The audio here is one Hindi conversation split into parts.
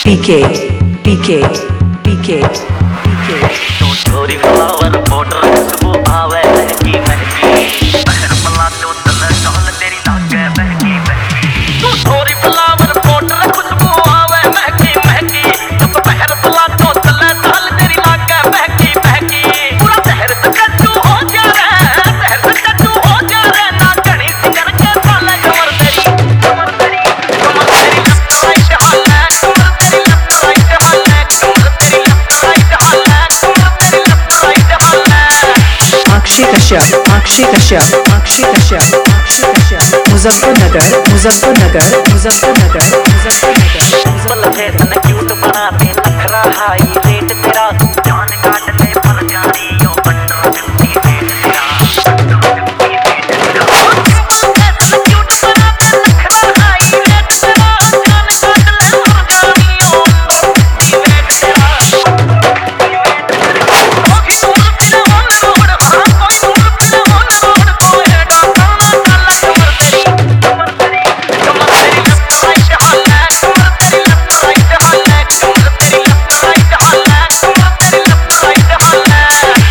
PK, PK, PK, PK. तो छोरी फ्लावर पाउडर खुशबू आवे महकी महकी बहर मला तो तल टहल तेरी लागे महकी महकी तू छोरी फ्लावर पाउडर खुशबू आवे महकी महकी जब बहर मला तो तल टहल तेरी लागे महकी महकी पूरा शहर से कच्चू हो जा रे शहर से कच्चू हो जा रे ना घणी सिंगर के साले कमर तेरी कमर तेरी कमर तेरी लेफ्ट राइट हाल है कमर तेरी लेफ्ट राइट हाल है कमर तेरी लेफ्ट राइट हाल है कमर तेरी लेफ्ट राइट हाल है Akshi Kashyap, Akshi Kashyap, Akshi Kashyap, Akshi Kashyap. Muzaffarnagar, Muzaffarnagar, Muzaffarnagar, Muzaffarnagar. बल है तने क्यूट बना दे नखरा हाई रेट तेरा जान काट ले पर जानी यो बंडर बिल्ली रेट तेरा क्यूट बना दे नखरा हाई रेट तेरा जान काट ले पर जानी यो बंडर बिल्ली रेट तेरा कोई दूर फिर ऑन रोड हां कोई दूर फिर ऑन रोड को हेडा करना काला कमर तेरी कमर तेरी कमर तेरी लेफ्ट राइट हाल है कमर तेरी लेफ्ट राइट हाल है कमर तेरी लेफ्ट राइट हाल है कमर तेरी लेफ्ट राइट हाल है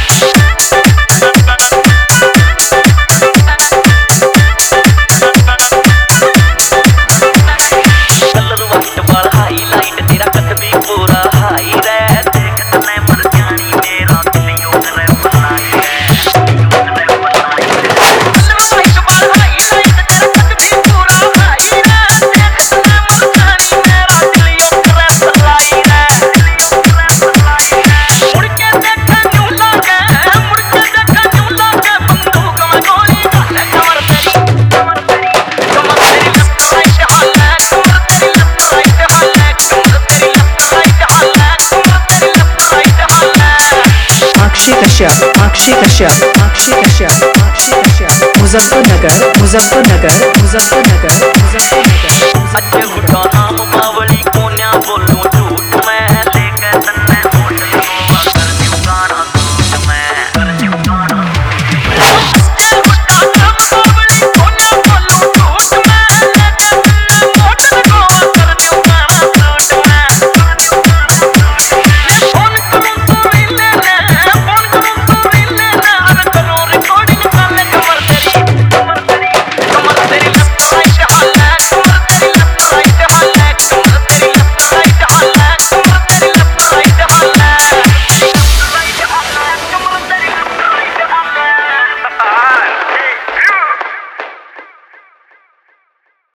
कलर वाइट बाल हाईलाइट तेरा कद भी पूरा हाई रे देख तने मर जानी मेरा दिल यूं करे बनाई रे यूं करे बनाई रे कलर वाइट बाल हाईलाइट तेरा कद भी पूरा हाई रे देख तने मर जानी मेरा दिल यूं करे बनाई रे दिल यूं करे बनाई रे मुड़ के देखा यूं लागे मुड़ के देखा यूं लागे बंदूक में गोली डाले कमर तेरी कमर तेरी कमर तेरी लेफ्ट राइट हाल है कमर तेरी लेफ्ट राइट हाल है कमर तेरी लेफ्ट राइट हाल है कमर तेरी लेफ्ट राइट हाल है Akshi Kashyap, Akshi Kashyap, Akshi Kashyap, Akshi Kashyap. Muzaffarnagar, Muzaffarnagar, Muzaffarnagar, Muzaffarnagar. अच्छे घुटा